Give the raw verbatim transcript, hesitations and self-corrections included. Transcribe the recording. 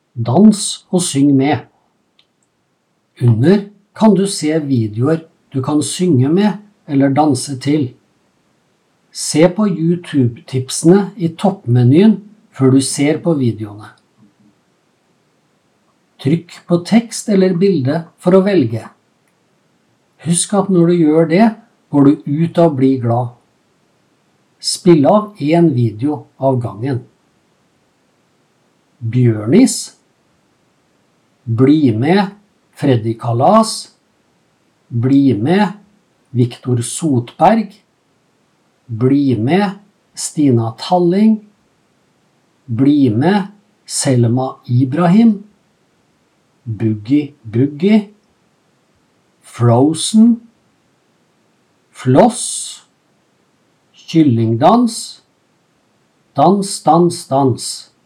Dans og syng med. Under kan du se videoer du kan synge med eller danse til. Se på YouTube-tipsene i toppmenyen før du ser på videoene. Trykk på tekst eller bilde for å velge. Husk at når du gjør det, går du ut av Bli glad. Spill av en video av gangen. Bjørnis. Bli med Freddy Kalas. Bli med Viktor Sotberg. Bli med Stina Talling. Bli med Selma Ibrahim. Boogie Boogie. Frozen. Floss. Kyllingdans. Dans, dans, dans.